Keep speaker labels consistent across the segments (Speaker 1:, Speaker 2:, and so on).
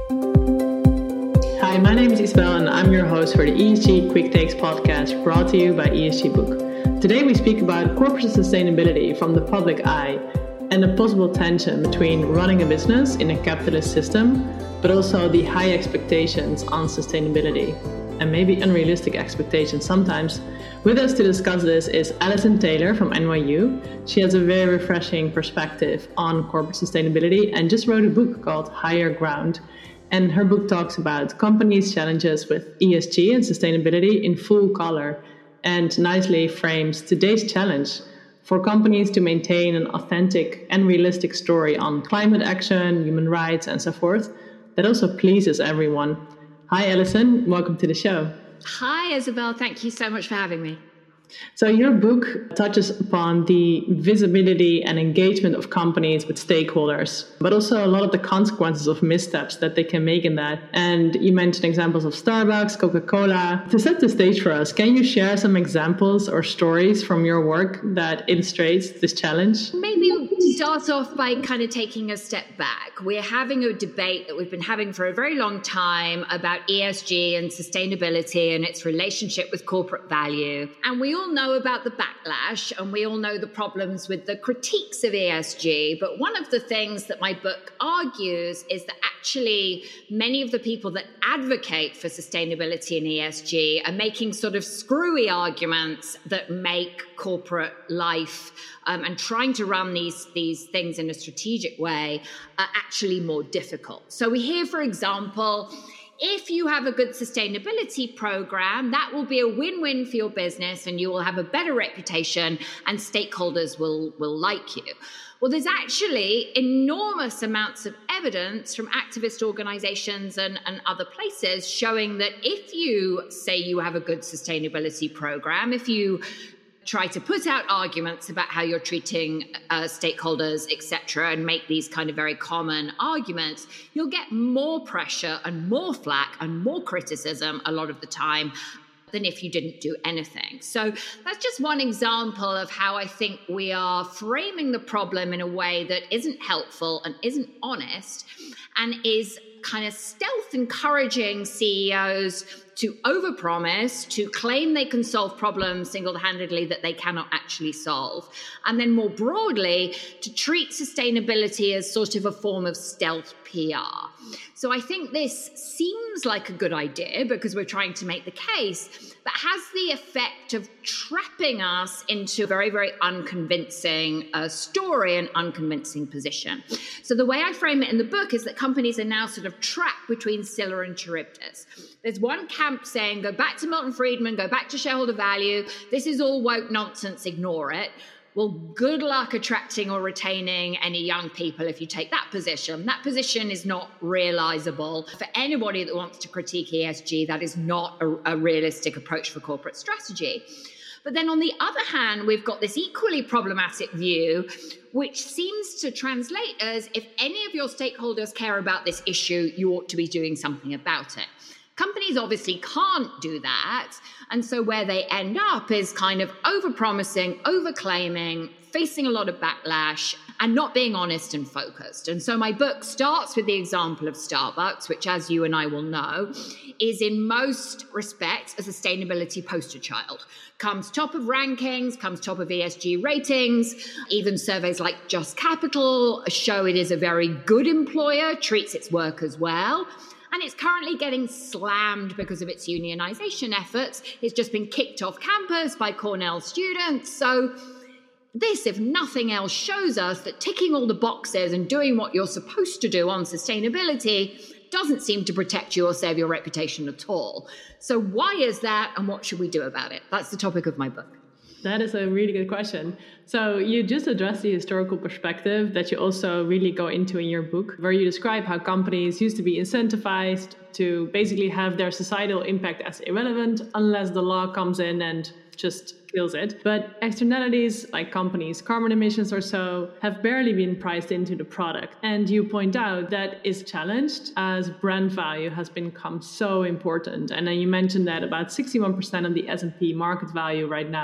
Speaker 1: Hi, my name is Isabel and I'm your host for the ESG Quick Takes podcast brought to you by ESG Book. Today we speak about corporate sustainability from the public eye and the possible tension between running a business in a capitalist system, but also the high expectations on sustainability and maybe unrealistic expectations sometimes. With us to discuss this is Alison Taylor from NYU. She has a very refreshing perspective on corporate sustainability and just wrote a book called Higher Ground. And her book talks about companies' challenges with ESG and sustainability in full color and nicely frames today's challenge for companies to maintain an authentic and realistic story on climate action, human rights, and so forth that also pleases everyone. Hi, Alison. Welcome to the show.
Speaker 2: Hi, Isabel. Thank you so much for having me.
Speaker 1: So your book touches upon the visibility and engagement of companies with stakeholders, but also a lot of the consequences of missteps that they can make in that. And you mentioned examples of Starbucks, Coca-Cola. To set the stage for us, can you share some examples or stories from your work that illustrates this challenge?
Speaker 2: Maybe start off by kind of taking a step back. We're having a debate that we've been having for a very long time about ESG and sustainability and its relationship with corporate value. And we all know about the backlash and we all know the problems with the critiques of ESG. But one of the things that my book argues is that actually many of the people that advocate for sustainability and ESG are making sort of screwy arguments that make corporate life and trying to run these things in a strategic way are actually more difficult. So we hear, for example, if you have a good sustainability program, that will be a win-win for your business and you will have a better reputation and stakeholders will like you. Well, there's actually enormous amounts of evidence from activist organizations and other places showing that if you say you have a good sustainability program, if you try to put out arguments about how you're treating stakeholders, etc., and make these kind of very common arguments, you'll get more pressure and more flack and more criticism a lot of the time than if you didn't do anything. So that's just one example of how I think we are framing the problem in a way that isn't helpful and isn't honest and is kind of stealth encouraging CEOs to overpromise, to claim they can solve problems single-handedly that they cannot actually solve. And then more broadly, to treat sustainability as sort of a form of stealth PR. So I think this seems like a good idea because we're trying to make the case, but has the effect of trapping us into a very, very unconvincing story and unconvincing position. So the way I frame it in the book is that companies are now sort of trapped between Scylla and Charybdis. There's one camp saying, go back to Milton Friedman, go back to shareholder value. This is all woke nonsense, ignore it. Well, good luck attracting or retaining any young people if you take that position. That position is not realizable. For anybody that wants to critique ESG, that is not a realistic approach for corporate strategy. But then on the other hand, we've got this equally problematic view, which seems to translate as if any of your stakeholders care about this issue, you ought to be doing something about it. Companies obviously can't do that. And so where they end up is kind of overpromising, overclaiming, facing a lot of backlash, and not being honest and focused. And so my book starts with the example of Starbucks, which, as you and I will know, is in most respects a sustainability poster child. Comes top of rankings, comes top of ESG ratings. Even surveys like Just Capital show it is a very good employer, treats its workers well. And it's currently getting slammed because of its unionization efforts. It's just been kicked off campus by Cornell students. So this, if nothing else, shows us that ticking all the boxes and doing what you're supposed to do on sustainability doesn't seem to protect you or save your reputation at all. So why is that and what should we do about it? That's the topic of my book.
Speaker 1: That is a really good question. So you just addressed the historical perspective that you also really go into in your book, where you describe how companies used to be incentivized to basically have their societal impact as irrelevant unless the law comes in and just kills it. But externalities like companies' carbon emissions or so have barely been priced into the product. And you point out that is challenged as brand value has become so important. And then you mentioned that about 61% of the S&P market value right now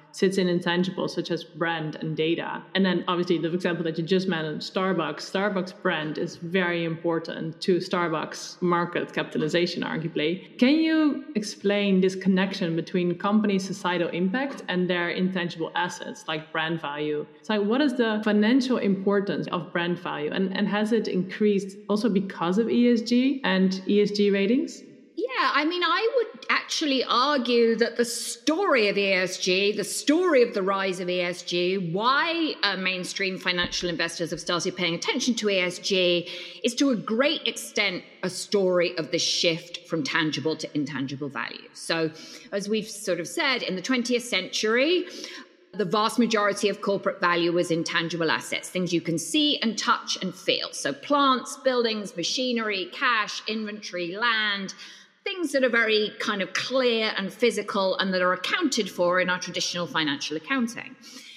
Speaker 1: sits in intangibles such as brand and data. And then obviously the example that you just mentioned, Starbucks brand is very important to Starbucks market capitalization, arguably. Can you explain this connection between company societal impact and their intangible assets like brand value? So what is the financial importance of brand value, and has it increased also because of ESG and ESG ratings?
Speaker 2: Yeah, I mean, I would actually argue that the story of ESG, the story of the rise of ESG, why mainstream financial investors have started paying attention to ESG is to a great extent a story of the shift from tangible to intangible value. So as we've sort of said, in the 20th century, the vast majority of corporate value was intangible assets, things you can see and touch and feel. So plants, buildings, machinery, cash, inventory, land, things that are very kind of clear and physical and that are accounted for in our traditional financial accounting.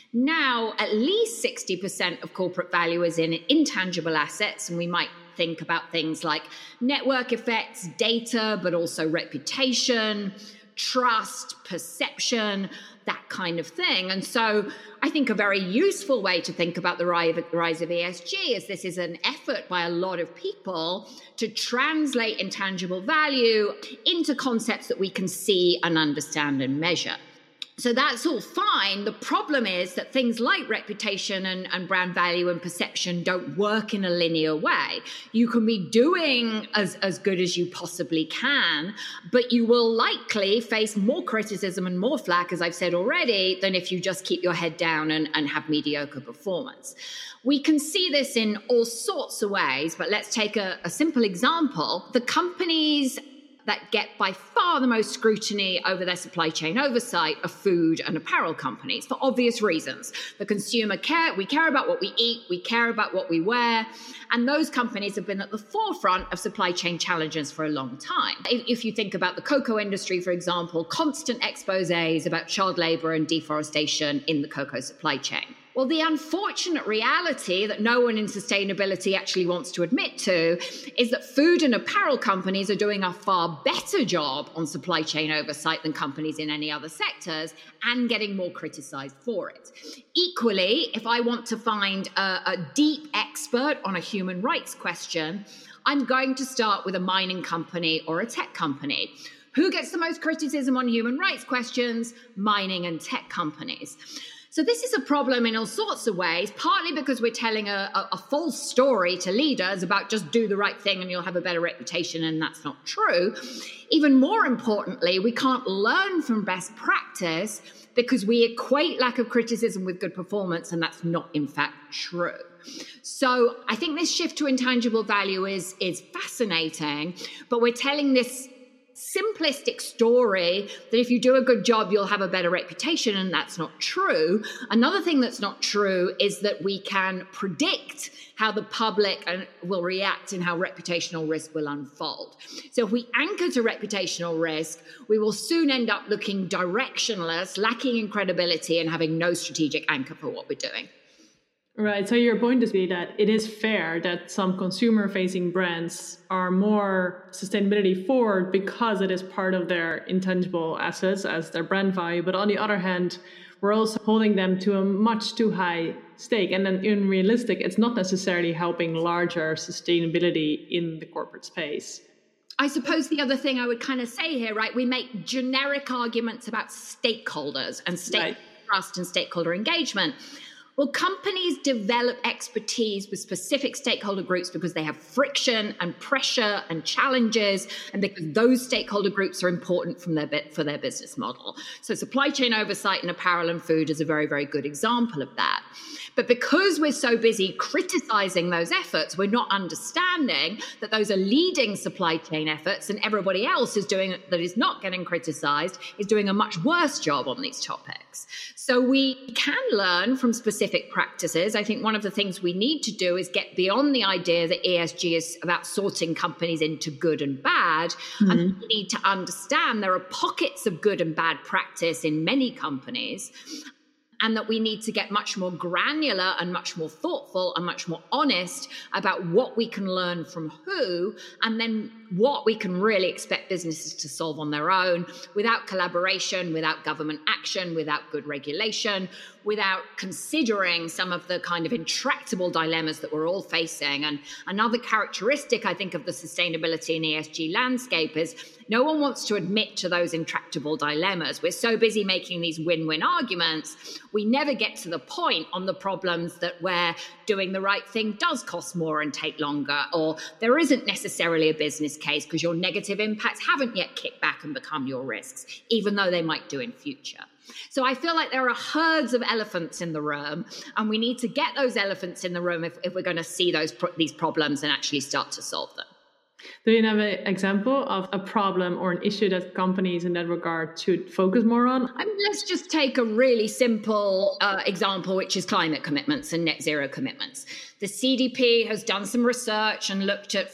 Speaker 2: Now, at least 60% of corporate value is in intangible assets, and we might think about things like network effects, data, but also reputation, trust, perception, that kind of thing. And so I think a very useful way to think about the rise of ESG is this is an effort by a lot of people to translate intangible value into concepts that we can see and understand and measure. So that's all fine. The problem is that things like reputation and brand value and perception don't work in a linear way. You can be doing as good as you possibly can, but you will likely face more criticism and more flack, as I've said already, than if you just keep your head down and have mediocre performance. We can see this in all sorts of ways, but let's take a simple example. The companies that get by far the most scrutiny over their supply chain oversight are food and apparel companies for obvious reasons. The consumer we care about what we eat, we care about what we wear, and those companies have been at the forefront of supply chain challenges for a long time. If you think about the cocoa industry, for example, constant exposés about child labor and deforestation in the cocoa supply chain. Well, the unfortunate reality that no one in sustainability actually wants to admit to is that food and apparel companies are doing a far better job on supply chain oversight than companies in any other sectors and getting more criticized for it. Equally, if I want to find a deep expert on a human rights question, I'm going to start with a mining company or a tech company. Who gets the most criticism on human rights questions? Mining and tech companies. So this is a problem in all sorts of ways, partly because we're telling a false story to leaders about just do the right thing and you'll have a better reputation, and that's not true. Even more importantly, we can't learn from best practice because we equate lack of criticism with good performance, and that's not in fact true. So I think this shift to intangible value is fascinating, but we're telling this simplistic story that if you do a good job, you'll have a better reputation, and that's not true. Another thing that's not true is that we can predict how the public will react and how reputational risk will unfold. So if we anchor to reputational risk, we will soon end up looking directionless, lacking in credibility, and having no strategic anchor for what we're doing.
Speaker 1: Right. So your point is that it is fair that some consumer-facing brands are more sustainability forward because it is part of their intangible assets as their brand value. But on the other hand, we're also holding them to a much too high stake. And then in realistic, it's not necessarily helping larger sustainability in the corporate space.
Speaker 2: I suppose the other thing I would kind of say here, right, we make generic arguments about stakeholders and trust and stakeholder engagement. Well, companies develop expertise with specific stakeholder groups because they have friction and pressure and challenges, and because those stakeholder groups are important for their business model. So supply chain oversight in apparel and food is a very, very good example of that. But because we're so busy criticizing those efforts, we're not understanding that those are leading supply chain efforts, and everybody else that is not getting criticized is doing a much worse job on these topics. So we can learn from specific practices. I think one of the things we need to do is get beyond the idea that ESG is about sorting companies into good and bad. Mm-hmm. And we need to understand there are pockets of good and bad practice in many companies. and that we need to get much more granular and much more thoughtful and much more honest about what we can learn from who, and then what we can really expect businesses to solve on their own without collaboration, without government action, without good regulation, without considering some of the kind of intractable dilemmas that we're all facing. And another characteristic, I think, of the sustainability and ESG landscape is no one wants to admit to those intractable dilemmas. We're so busy making these win-win arguments, we never get to the point on the problems that where doing the right thing does cost more and take longer, or there isn't necessarily a business case because your negative impacts haven't yet kicked back and become your risks, even though they might do in future. So I feel like there are herds of elephants in the room, and we need to get those elephants in the room if we're going to see these problems and actually start to solve them.
Speaker 1: Do you have an example of a problem or an issue that companies in that regard should focus more on?
Speaker 2: Let's just take a really simple example, which is climate commitments and net zero commitments. The CDP has done some research and looked at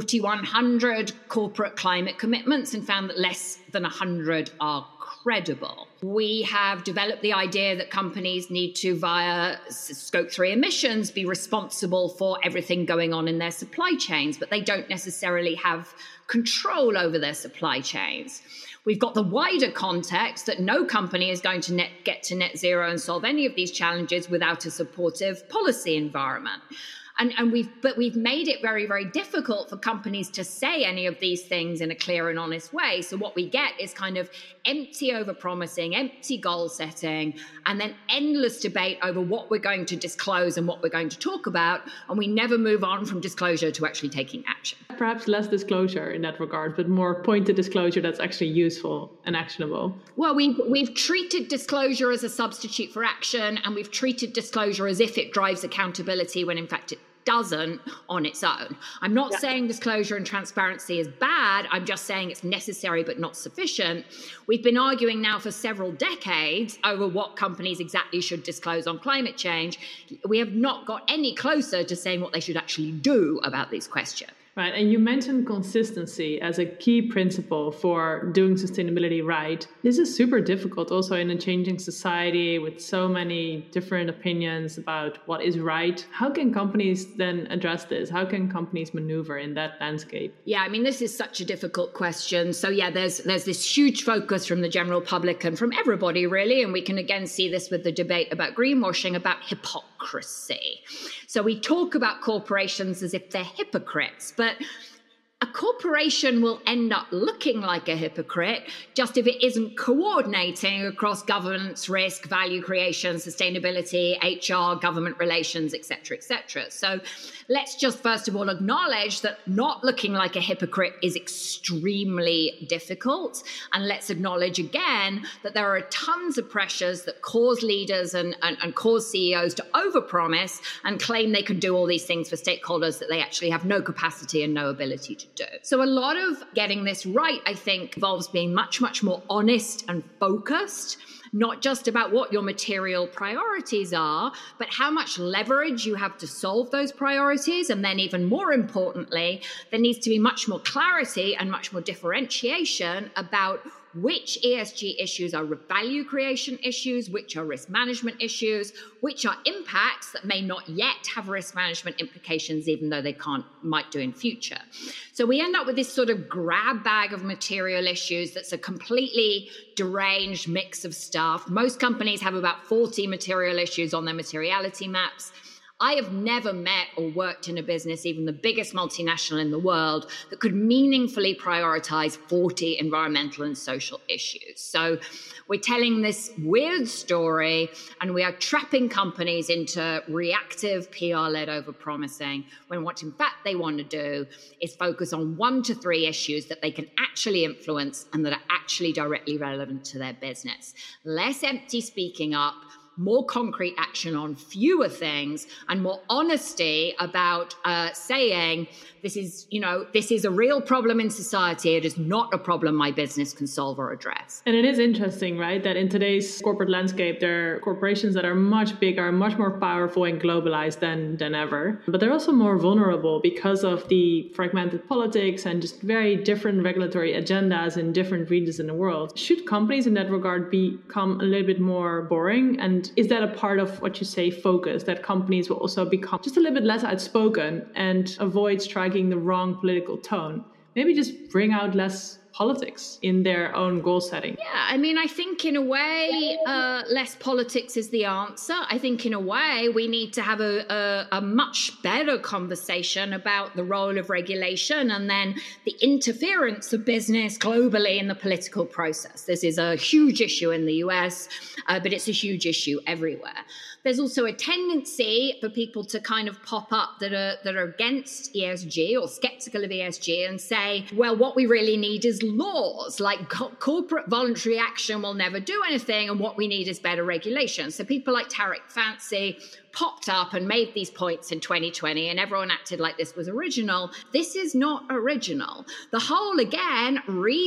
Speaker 2: 4,100 corporate climate commitments and found that less than 100 are credible. We have developed the idea that companies need to, via Scope 3 emissions, be responsible for everything going on in their supply chains, but they don't necessarily have control over their supply chains. We've got the wider context that no company is going to get to net zero and solve any of these challenges without a supportive policy environment. And we've made it very, very difficult for companies to say any of these things in a clear and honest way. So what we get is kind of empty overpromising, empty goal setting, and then endless debate over what we're going to disclose and what we're going to talk about. And we never move on from disclosure to actually taking action.
Speaker 1: Perhaps less disclosure in that regard, but more pointed disclosure that's actually useful and actionable.
Speaker 2: Well, we've treated disclosure as a substitute for action, and we've treated disclosure as if it drives accountability when in fact it doesn't on its own. I'm not saying disclosure and transparency is bad. I'm just saying it's necessary but not sufficient. We've been arguing now for several decades over what companies exactly should disclose on climate change. We have not got any closer to saying what they should actually do about these questions.
Speaker 1: Right, and you mentioned consistency as a key principle for doing sustainability right. This is super difficult also in a changing society with so many different opinions about what is right. How can companies then address this? How can companies maneuver in that landscape?
Speaker 2: Yeah, I mean, this is such a difficult question. So yeah, there's this huge focus from the general public and from everybody really, and we can again see this with the debate about greenwashing, about hypocrisy. So we talk about corporations as if they're hypocrites, but a corporation will end up looking like a hypocrite just if it isn't coordinating across governance, risk, value creation, sustainability, HR, government relations, et cetera, et cetera. So let's just first of all acknowledge that not looking like a hypocrite is extremely difficult. And let's acknowledge again that there are tons of pressures that cause leaders and cause CEOs to overpromise and claim they can do all these things for stakeholders that they actually have no capacity and no ability to do. So a lot of getting this right, I think, involves being much, much more honest and focused, not just about what your material priorities are, but how much leverage you have to solve those priorities. And then even more importantly, there needs to be much more clarity and much more differentiation about which ESG issues are value creation issues, which are risk management issues, which are impacts that may not yet have risk management implications, even though they might do in future. So we end up with this sort of grab bag of material issues that's a completely deranged mix of stuff. Most companies have about 40 material issues on their materiality maps. I have never met or worked in a business, even the biggest multinational in the world, that could meaningfully prioritize 40 environmental and social issues. So we're telling this weird story, and we are trapping companies into reactive PR-led overpromising, when what in fact they want to do is focus on 1 to 3 issues that they can actually influence and that are actually directly relevant to their business. Less empty speaking up, more concrete action on fewer things, and more honesty about saying this is a real problem in society. It is not a problem my business can solve or address.
Speaker 1: And it is interesting, right, that in today's corporate landscape, there are corporations that are much bigger, much more powerful and globalized than ever. But they're also more vulnerable because of the fragmented politics and just very different regulatory agendas in different regions in the world. Should companies in that regard become a little bit more boring and is that a part of what you say, focus, that companies will also become just a little bit less outspoken and avoid striking the wrong political tone? Maybe just bring out less politics in their own goal setting.
Speaker 2: Yeah, I mean, I think in a way, less politics is the answer. I think in a way, we need to have a much better conversation about the role of regulation and then the interference of business globally in the political process. This is a huge issue in the US, but it's a huge issue everywhere. There's also a tendency for people to kind of pop up that are against ESG or skeptical of ESG and say, well, what we really need is laws, like corporate voluntary action will never do anything, and what we need is better regulation. So people like Tariq Fancy popped up and made these points in 2020, and everyone acted like this was original. This is not original. The whole, again,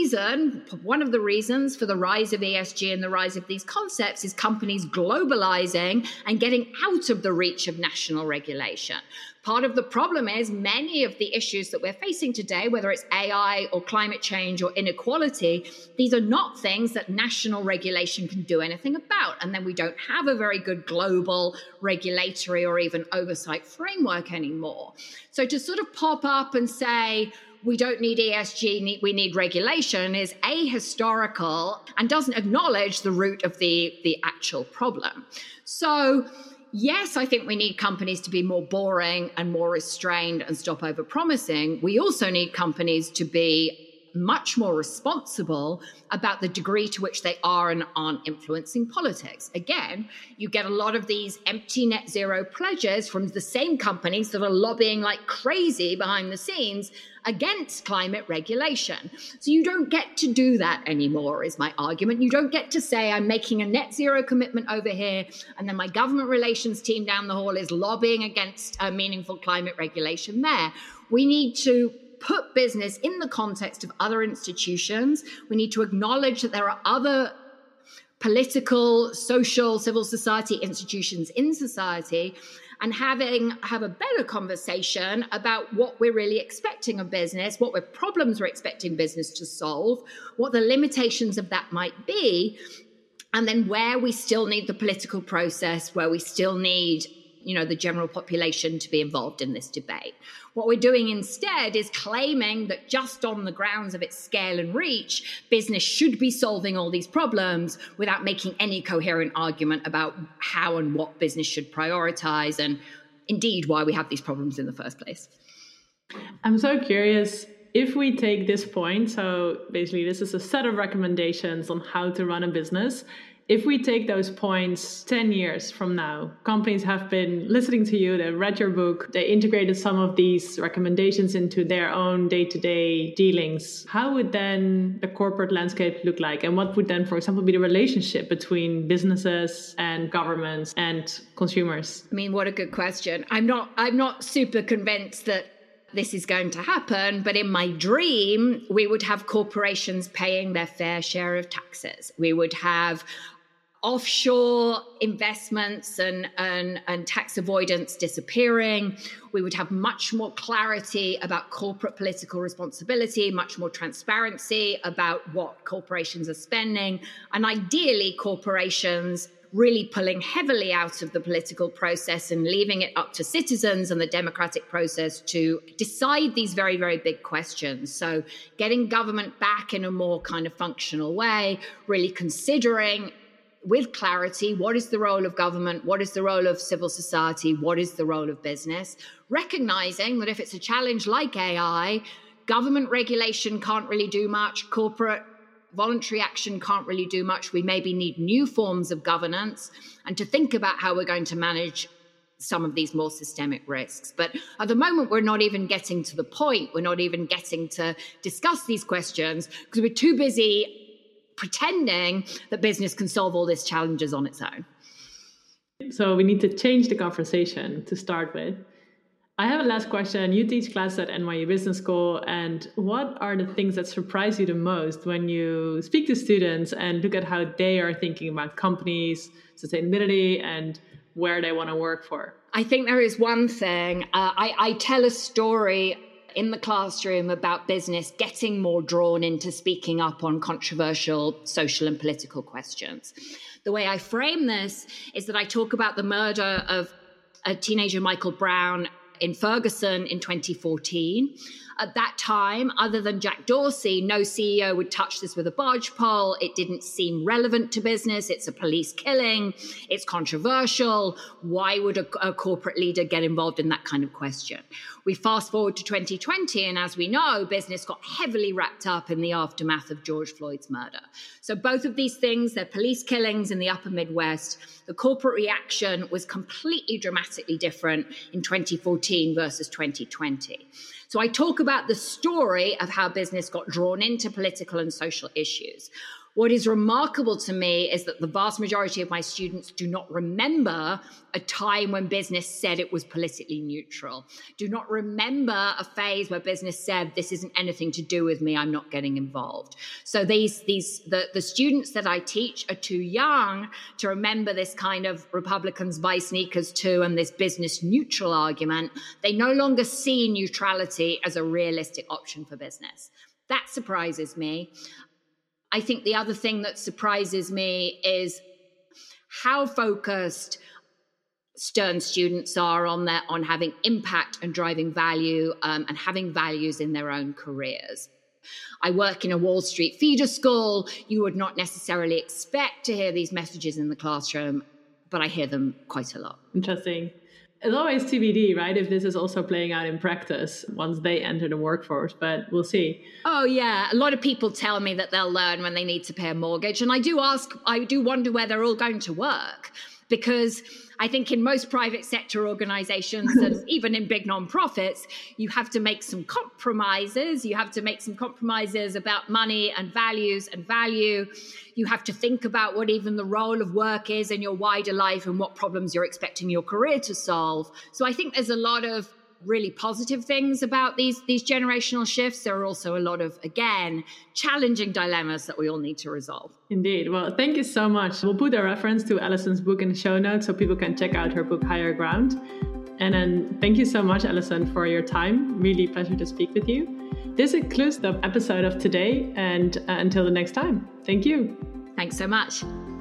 Speaker 2: one of the reasons for the rise of ESG and the rise of these concepts is companies globalizing and getting out of the reach of national regulation. Part of the problem is many of the issues that we're facing today, whether it's AI or climate change or inequality, these are not things that national regulation can do anything about. And then we don't have a very good global regulatory or even oversight framework anymore. So to sort of pop up and say, we don't need ESG, we need regulation is ahistorical and doesn't acknowledge the root of the actual problem. So yes, I think we need companies to be more boring and more restrained and stop over-promising. We also need companies to be much more responsible about the degree to which they are and aren't influencing politics. Again, you get a lot of these empty net zero pledges from the same companies that are lobbying like crazy behind the scenes against climate regulation. So you don't get to do that anymore, is my argument. You don't get to say, I'm making a net zero commitment over here, and then my government relations team down the hall is lobbying against meaningful climate regulation there. We need to put business in the context of other institutions. We need to acknowledge that there are other political, social, civil society institutions in society, and have a better conversation about what we're really expecting of business, what problems we're expecting business to solve, what the limitations of that might be, and then where we still need the political process, where we still need, the general population to be involved in this debate. What we're doing instead is claiming that just on the grounds of its scale and reach, business should be solving all these problems without making any coherent argument about how and what business should prioritize and indeed why we have these problems in the first place.
Speaker 1: I'm so curious, if we take this point, so basically this is a set of recommendations on how to run a business. If we take those points 10 years from now, companies have been listening to you, they read your book, they integrated some of these recommendations into their own day-to-day dealings. How would then the corporate landscape look like? And what would then, for example, be the relationship between businesses and governments and consumers?
Speaker 2: I mean, what a good question. I'm not super convinced that this is going to happen, but in my dream, we would have corporations paying their fair share of taxes. We would have offshore investments and tax avoidance disappearing. We would have much more clarity about corporate political responsibility, much more transparency about what corporations are spending, and ideally corporations really pulling heavily out of the political process and leaving it up to citizens and the democratic process to decide these very, very big questions. So getting government back in a more kind of functional way, really considering with clarity, what is the role of government? What is the role of civil society? What is the role of business? Recognizing that if it's a challenge like AI, government regulation can't really do much. Corporate voluntary action can't really do much. We maybe need new forms of governance and to think about how we're going to manage some of these more systemic risks. But at the moment, we're not even getting to the point. We're not even getting to discuss these questions because we're too busy pretending that business can solve all these challenges on its own.
Speaker 1: So we need to change the conversation to start with. I have a last question. You teach classes at NYU Business School, and what are the things that surprise you the most when you speak to students and look at how they are thinking about companies, sustainability, and where they want to work for?
Speaker 2: I think there is one thing. I tell a story in the classroom about business getting more drawn into speaking up on controversial social and political questions. The way I frame this is that I talk about the murder of a teenager, Michael Brown, in Ferguson in 2014. At that time, other than Jack Dorsey, no CEO would touch this with a barge pole. It didn't seem relevant to business. It's a police killing. It's controversial. Why would a corporate leader get involved in that kind of question? We fast forward to 2020, and as we know, business got heavily wrapped up in the aftermath of George Floyd's murder. So both of these things, they're police killings in the upper Midwest. The corporate reaction was completely dramatically different in 2014 versus 2020. So I talk about the story of how business got drawn into political and social issues. What is remarkable to me is that the vast majority of my students do not remember a time when business said it was politically neutral, do not remember a phase where business said, this isn't anything to do with me, I'm not getting involved. So the students that I teach are too young to remember this kind of Republicans buy sneakers too and this business neutral argument. They no longer see neutrality as a realistic option for business. That surprises me. I think the other thing that surprises me is how focused Stern students are on having impact and driving value and having values in their own careers. I work in a Wall Street feeder school. You would not necessarily expect to hear these messages in the classroom, but I hear them quite a lot.
Speaker 1: Interesting. It's always TBD, right? If this is also playing out in practice once they enter the workforce, but we'll see.
Speaker 2: Oh, yeah. A lot of people tell me that they'll learn when they need to pay a mortgage. And I do wonder where they're all going to work, because I think in most private sector organizations and even in big nonprofits, you have to make some compromises. You have to make some compromises about money and values and value. You have to think about what even the role of work is in your wider life and what problems you're expecting your career to solve. So I think there's a lot of really positive things about these generational shifts. There are also a lot of, again, challenging dilemmas that we all need to resolve.
Speaker 1: Indeed. Well, thank you so much. We'll put a reference to Alison's book in the show notes so people can check out her book, Higher Ground. And then thank you so much, Alison, for your time. Really pleasure to speak with you. This concludes the episode of today. And until the next time, thank you.
Speaker 2: Thanks so much.